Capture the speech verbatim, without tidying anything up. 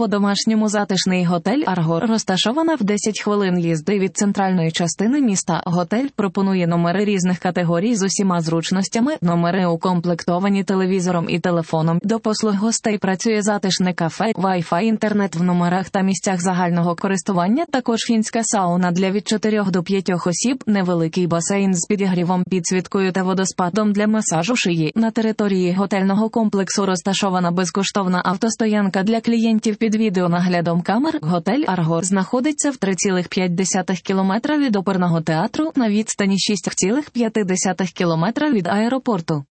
По-домашньому затишний готель «Арго» розташована в десять хвилин їзди від центральної частини міста. Готель пропонує номери різних категорій з усіма зручностями. Номери укомплектовані телевізором і телефоном. До послуг гостей працює затишне кафе, Wi-Fi, інтернет в номерах та місцях загального користування. Також фінська сауна для від чотирьох до п'ятьох осіб, невеликий басейн з підігрівом, підсвіткою та водоспадом для масажу шиї. На території готельного комплексу розташована безкоштовна автостоянка для клієнтів під відеонаглядом камер. Готель «Арго» знаходиться в три цілих п'ять десятих кілометра від оперного театру на відстані шість цілих п'ять десятих кілометра від аеропорту.